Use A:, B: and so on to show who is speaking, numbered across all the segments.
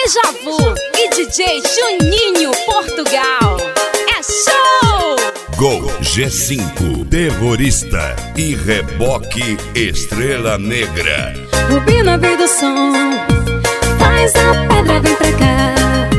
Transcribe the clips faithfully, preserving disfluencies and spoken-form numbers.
A: Deja Vu e D J Juninho Portugal. É show!
B: Gol G cinco, Terrorista e Reboque Estrela Negra.
C: Rubina veio do som, faz a pedra, vem pra cá.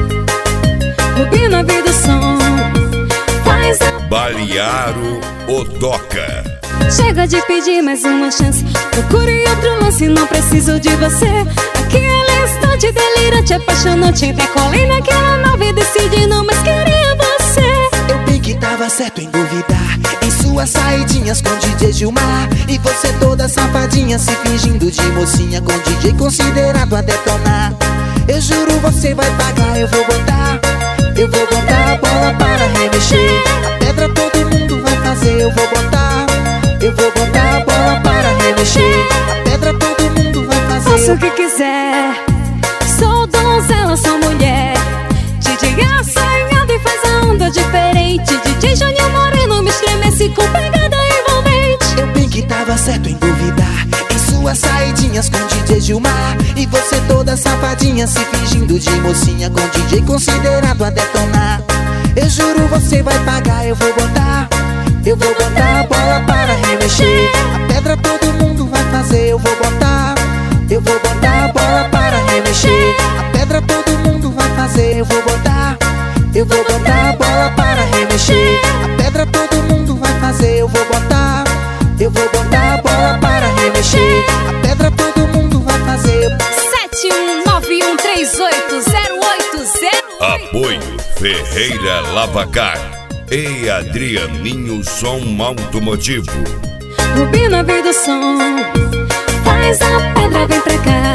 C: Rubina veio do som, faz a...
B: Balearo Odoca.
C: Chega de pedir mais uma chance, procure outro lance, não preciso de você. Aquele instante delirante, apaixonante, decolei naquela nave decidindo, mas queria você.
D: Eu bem que tava certo em duvidar, em suas saidinhas com D J Gilmar. E você toda safadinha, se fingindo de mocinha, com D J considerado a detonar. Eu juro você vai pagar, eu vou botar, eu vou botar a bola para remexer. A pedra todo mundo vai fazer, eu vou botar, eu vou botar a bola para remexer. A pedra todo mundo vai fazer.
C: Faça o que quiser, sou donzela, sou mulher. D J assanhado e faz a onda diferente. D J Juninho Moreno me estremece com pegada envolvente.
D: Eu bem que tava certo em duvidar, em suas saidinhas com D J Gilmar. E você toda safadinha, se fingindo de mocinha, com D J considerado a detonar. Eu juro você vai pagar, eu vou botar, eu vou botar a bola para remexer. A pedra todo mundo vai fazer, eu vou botar, eu vou botar a bola para remexer. A pedra todo mundo vai fazer, eu vou botar, eu vou botar a bola para remexer. A pedra todo mundo vai fazer, eu vou botar, eu vou botar a bola para remexer. A pedra todo mundo vai fazer.
A: sete um nove um três oito zero oito zero oito.
B: Apoio Ferreira Lavacar e Adrianinho Som Automotivo.
C: Rubina veio do som, faz a pedra, vem pra cá.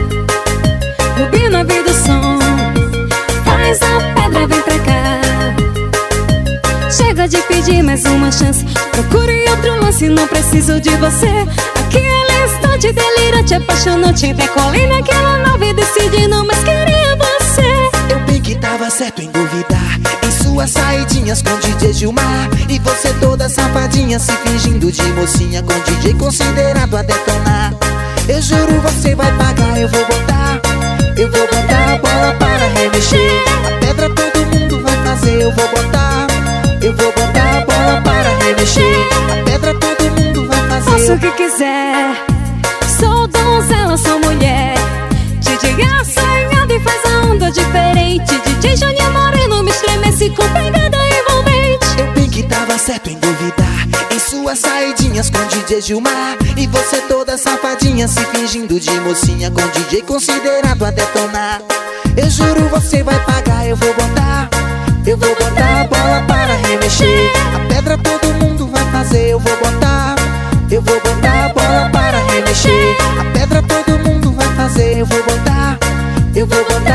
C: Rubina veio do som, faz a pedra, vem pra cá. Chega de pedir mais uma chance, procure outro lance, não preciso de você. Aquele instante delirante, apaixonante, decolei naquela nave decidindo, mas queria você.
D: Eu bem que tava certo em duvidar, em suas saidinhas com D J Gilmar. E você toda safadinha, se fingindo de mocinha, com D J considerado a detonar. Eu juro você vai pagar, eu vou botar, eu vou botar a bola para remexer. A pedra todo mundo vai fazer, eu vou botar, eu vou botar a bola para remexer. A pedra todo mundo vai fazer.
C: Faça o que quiser, sou donzela, sou mulher. D J assanhado e faz a onda diferente. D J Juninho Moreno me estremece com pegada envolvente.
D: Eu bem que tava certo em duvidar, em suas saidinhas com D J Gilmar. E você toda safadinha, se fingindo de mocinha, com D J considerado a detonar. Eu juro você vai pagar, eu vou botar, eu vou botar a bola para remexer. A pedra todo mundo vai fazer, eu vou botar, eu vou botar a bola para remexer. A pedra todo mundo vai fazer, eu vou botar, eu vou botar